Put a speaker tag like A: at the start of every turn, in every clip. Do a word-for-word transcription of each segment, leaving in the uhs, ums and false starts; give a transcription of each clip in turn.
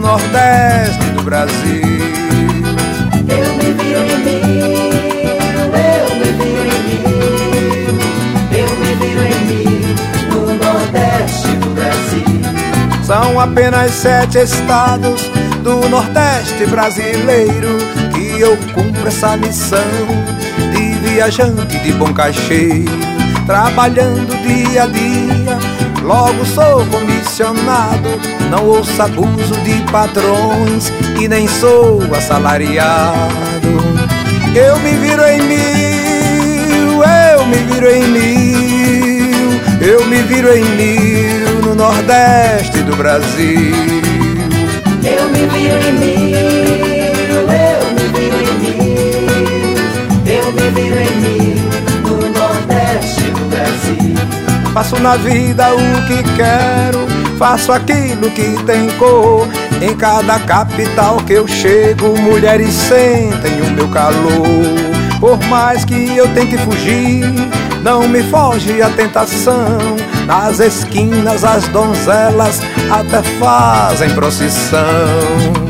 A: Nordeste do Brasil.
B: Eu me viro em mil, eu me viro em mil, eu me viro em mil, no Nordeste do Brasil.
A: São apenas sete estados do Nordeste brasileiro que eu cumpro essa missão de viajante de bom cacheiro, trabalhando dia a dia. Logo sou comissionado, não ouço abuso de patrões e nem sou assalariado. Eu me viro em mil, eu me viro em mil, eu me viro em mil no Nordeste do Brasil.
B: Eu me viro em mil, eu me viro em mil, eu me viro em mil no Nordeste do Brasil.
A: Faço na vida o que quero, faço aquilo que tem cor. Em cada capital que eu chego, mulheres sentem o meu calor. Por mais que eu tente fugir, não me foge a tentação. Nas esquinas as donzelas até fazem procissão.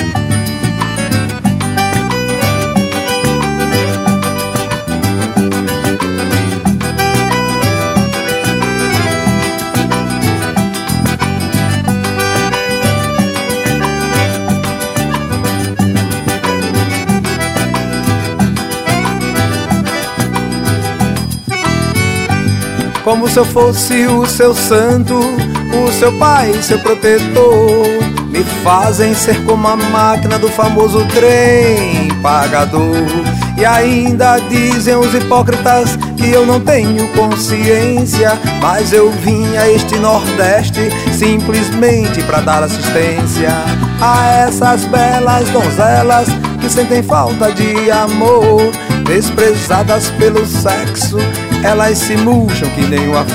A: Como se eu fosse o seu santo, o seu pai, seu protetor. Me fazem ser como a máquina do famoso trem pagador. E ainda dizem os hipócritas que eu não tenho consciência, mas eu vim a este Nordeste simplesmente pra dar assistência a essas belas donzelas que sentem falta de amor. Desprezadas pelo sexo, elas se murcham que nem uma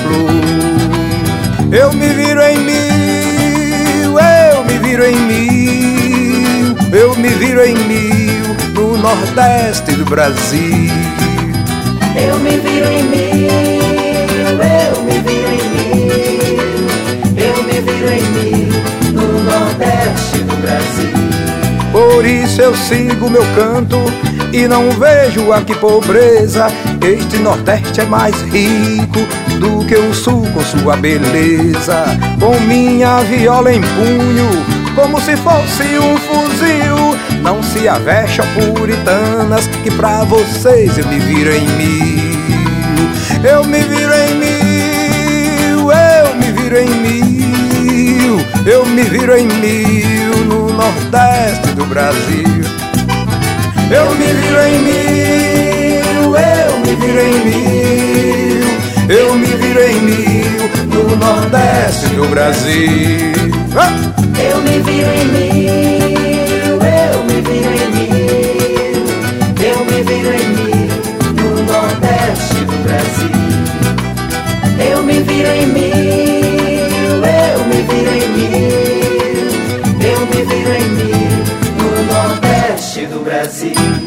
A: flor. Eu me viro em mil, eu me viro em mil, eu me viro em mil no Nordeste do Brasil.
B: Eu me viro em mil, eu me viro em mil, eu me viro em mil no Nordeste do Brasil.
A: Por isso eu sigo meu canto e não vejo aqui pobreza. Este Nordeste é mais rico do que o Sul com sua beleza. Com minha viola em punho, como se fosse um fuzil, não se avexam puritanas que pra vocês eu me viro em mil. Eu me viro em mil, eu me viro em mil, eu me viro em mil no Nordeste do Brasil. Eu me viro em mil, eu me viro em mil, eu me viro em mil no Nordeste do Brasil.
B: Eu me viro em mil, eu me viro em mil, eu me viro em mil no Nordeste do Brasil. Eu me viro em mil, eu me viro em mil, eu me viro em mil no Nordeste do Brasil.